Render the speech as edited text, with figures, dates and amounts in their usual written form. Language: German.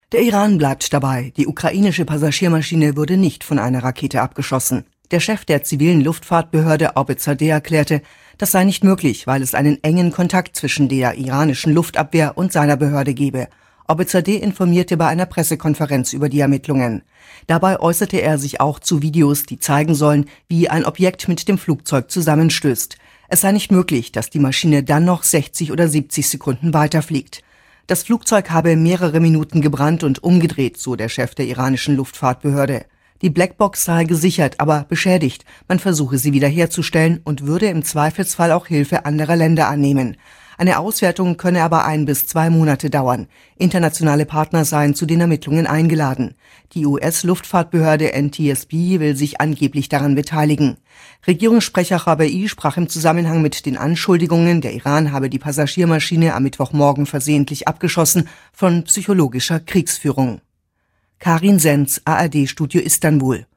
Der Iran bleibt dabei. Die ukrainische Passagiermaschine wurde nicht von einer Rakete abgeschossen. Der Chef der zivilen Luftfahrtbehörde Orbit-Zadeh erklärte, das sei nicht möglich, weil es einen engen Kontakt zwischen der iranischen Luftabwehr und seiner Behörde gebe. Orbit-Zadeh informierte bei einer Pressekonferenz über die Ermittlungen. Dabei äußerte er sich auch zu Videos, die zeigen sollen, wie ein Objekt mit dem Flugzeug zusammenstößt. Es sei nicht möglich, dass die Maschine dann noch 60 oder 70 Sekunden weiterfliegt. Das Flugzeug habe mehrere Minuten gebrannt und umgedreht, so der Chef der iranischen Luftfahrtbehörde. Die Blackbox sei gesichert, aber beschädigt. Man versuche sie wiederherzustellen und würde im Zweifelsfall auch Hilfe anderer Länder annehmen. Eine Auswertung könne aber 1 bis 2 Monate dauern. Internationale Partner seien zu den Ermittlungen eingeladen. Die US-Luftfahrtbehörde NTSB will sich angeblich daran beteiligen. Regierungssprecher Rabai sprach im Zusammenhang mit den Anschuldigungen, der Iran habe die Passagiermaschine am Mittwochmorgen versehentlich abgeschossen, von psychologischer Kriegsführung. Karin Senz, ARD Studio Istanbul.